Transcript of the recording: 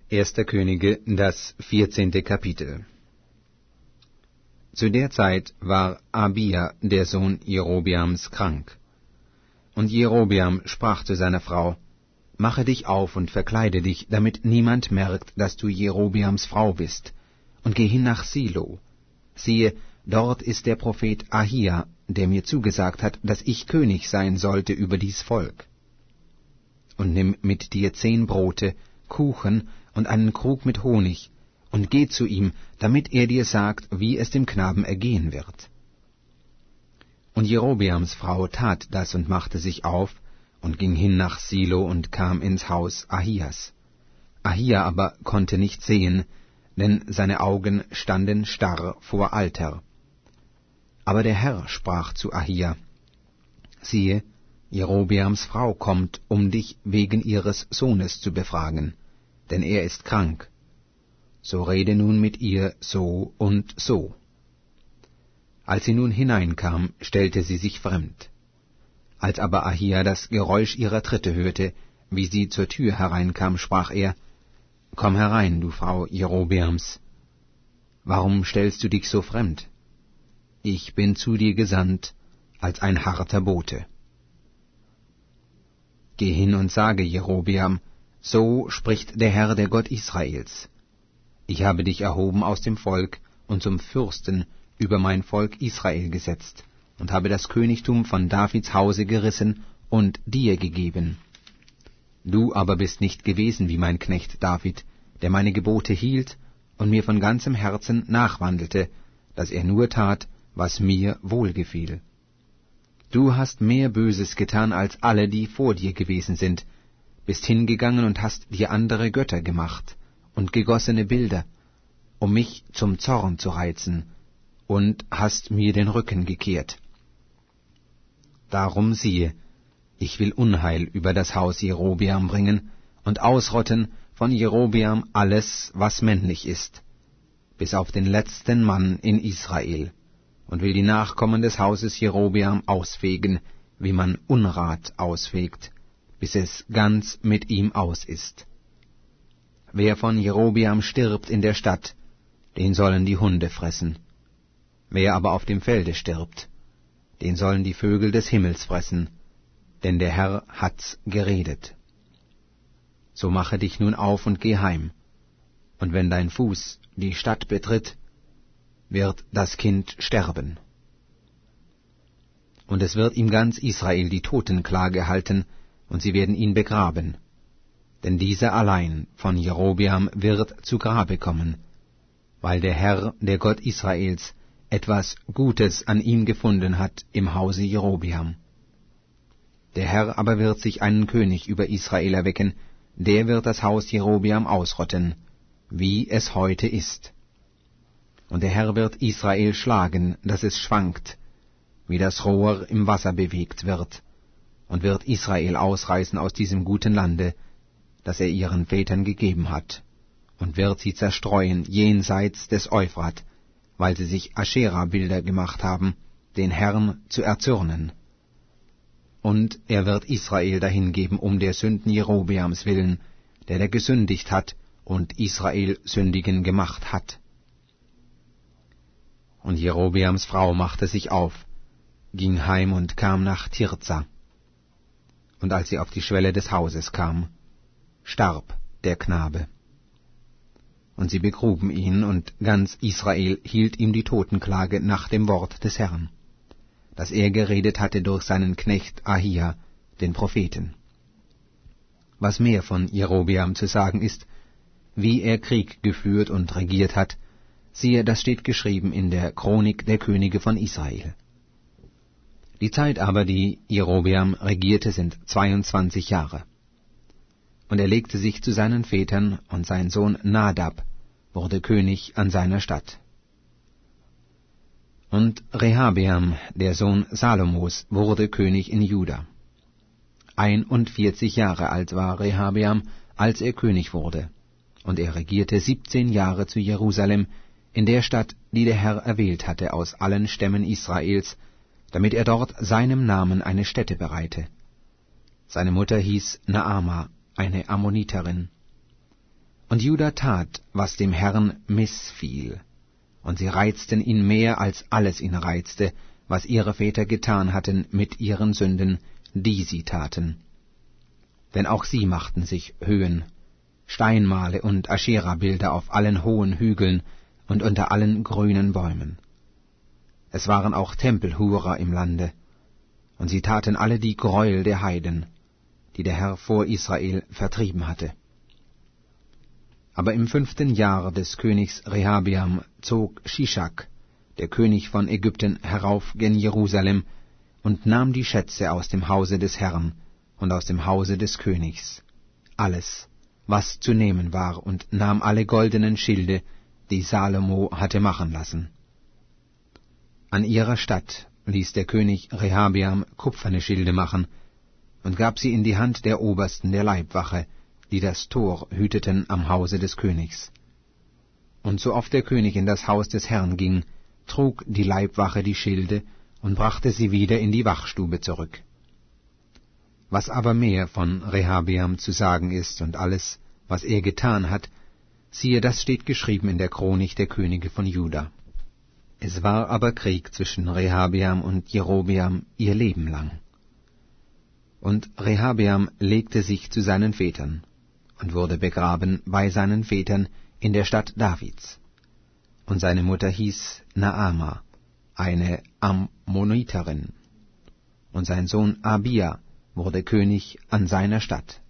1. Könige, das 14. Kapitel. Zu der Zeit war Abia, der Sohn Jerobeams, krank. Und Jerobeam sprach zu seiner Frau: Mache dich auf und verkleide dich, damit niemand merkt, dass du Jerobeams Frau bist, und geh hin nach Silo. Siehe, dort ist der Prophet Ahia, der mir zugesagt hat, dass ich König sein sollte über dies Volk. Und nimm mit dir 10 Brote, Kuchen und einen Krug mit Honig, und geh zu ihm, damit er dir sagt, wie es dem Knaben ergehen wird. Und Jerobeams Frau tat das und machte sich auf und ging hin nach Silo und kam ins Haus Ahias. Ahia aber konnte nicht sehen, denn seine Augen standen starr vor Alter. Aber der Herr sprach zu Ahia: Siehe, Jerobeams Frau kommt, um dich wegen ihres Sohnes zu befragen, denn er ist krank. So rede nun mit ihr so und so. Als sie nun hineinkam, stellte sie sich fremd. Als aber Ahia das Geräusch ihrer Tritte hörte, wie sie zur Tür hereinkam, sprach er: Komm herein, du Frau Jerobeams. Warum stellst du dich so fremd? Ich bin zu dir gesandt als ein harter Bote. Geh hin und sage Jerobeam: So spricht der Herr, der Gott Israels: Ich habe dich erhoben aus dem Volk und zum Fürsten über mein Volk Israel gesetzt und habe das Königtum von Davids Hause gerissen und dir gegeben. Du aber bist nicht gewesen wie mein Knecht David, der meine Gebote hielt und mir von ganzem Herzen nachwandelte, dass er nur tat, was mir wohlgefiel. Du hast mehr Böses getan als alle, die vor dir gewesen sind, bist hingegangen und hast dir andere Götter gemacht und gegossene Bilder, um mich zum Zorn zu reizen, und hast mir den Rücken gekehrt. Darum siehe, ich will Unheil über das Haus Jerobeam bringen und ausrotten von Jerobeam alles, was männlich ist, bis auf den letzten Mann in Israel, und will die Nachkommen des Hauses Jerobeam ausfegen, wie man Unrat ausfegt, bis es ganz mit ihm aus ist. Wer von Jerobeam stirbt in der Stadt, den sollen die Hunde fressen. Wer aber auf dem Felde stirbt, den sollen die Vögel des Himmels fressen, denn der Herr hat's geredet. So mache dich nun auf und geh heim, und wenn dein Fuß die Stadt betritt, wird das Kind sterben. Und es wird ihm ganz Israel die Totenklage halten, und sie werden ihn begraben. Denn dieser allein von Jerobeam wird zu Grabe kommen, weil der Herr, der Gott Israels, etwas Gutes an ihm gefunden hat im Hause Jerobeam. Der Herr aber wird sich einen König über Israel erwecken, der wird das Haus Jerobeam ausrotten, wie es heute ist. Und der Herr wird Israel schlagen, dass es schwankt, wie das Rohr im Wasser bewegt wird, und wird Israel ausreißen aus diesem guten Lande, das er ihren Vätern gegeben hat, und wird sie zerstreuen jenseits des Euphrat, weil sie sich Aschera-Bilder gemacht haben, den Herrn zu erzürnen. Und er wird Israel dahingeben um der Sünden Jerobeams willen, der gesündigt hat und Israel sündigen gemacht hat. Und Jerobeams Frau machte sich auf, ging heim und kam nach Tirza. Und als sie auf die Schwelle des Hauses kam, starb der Knabe. Und sie begruben ihn, und ganz Israel hielt ihm die Totenklage nach dem Wort des Herrn, das er geredet hatte durch seinen Knecht Ahia, den Propheten. Was mehr von Jerobeam zu sagen ist, wie er Krieg geführt und regiert hat, siehe, das steht geschrieben in der Chronik der Könige von Israel. Die Zeit aber, die Jerobeam regierte, sind 22 Jahre. Und er legte sich zu seinen Vätern, und sein Sohn Nadab wurde König an seiner Statt. Und Rehabeam, der Sohn Salomos, wurde König in Juda. 41 Jahre alt war Rehabeam, als er König wurde, und er regierte 17 Jahre zu Jerusalem, in der Stadt, die der Herr erwählt hatte aus allen Stämmen Israels, damit er dort seinem Namen eine Stätte bereite. Seine Mutter hieß Naama, eine Ammoniterin. Und Juda tat, was dem Herrn missfiel, und sie reizten ihn mehr, als alles ihn reizte, was ihre Väter getan hatten mit ihren Sünden, die sie taten. Denn auch sie machten sich Höhen, Steinmale und Aschera-Bilder auf allen hohen Hügeln und unter allen grünen Bäumen. Es waren auch Tempelhurer im Lande, und sie taten alle die Gräuel der Heiden, die der Herr vor Israel vertrieben hatte. Aber im 5. Jahr des Königs Rehabeam zog Shischak, der König von Ägypten, herauf gen Jerusalem und nahm die Schätze aus dem Hause des Herrn und aus dem Hause des Königs, alles, was zu nehmen war, und nahm alle goldenen Schilde, die Salomo hatte machen lassen. An ihrer Statt ließ der König Rehabeam kupferne Schilde machen und gab sie in die Hand der Obersten der Leibwache, die das Tor hüteten am Hause des Königs. Und so oft der König in das Haus des Herrn ging, trug die Leibwache die Schilde und brachte sie wieder in die Wachstube zurück. Was aber mehr von Rehabeam zu sagen ist und alles, was er getan hat, siehe, das steht geschrieben in der Chronik der Könige von Juda. Es war aber Krieg zwischen Rehabeam und Jerobeam ihr Leben lang. Und Rehabeam legte sich zu seinen Vätern und wurde begraben bei seinen Vätern in der Stadt Davids. Und seine Mutter hieß Naama, eine Ammoniterin. Und sein Sohn Abia wurde König an seiner Stadt.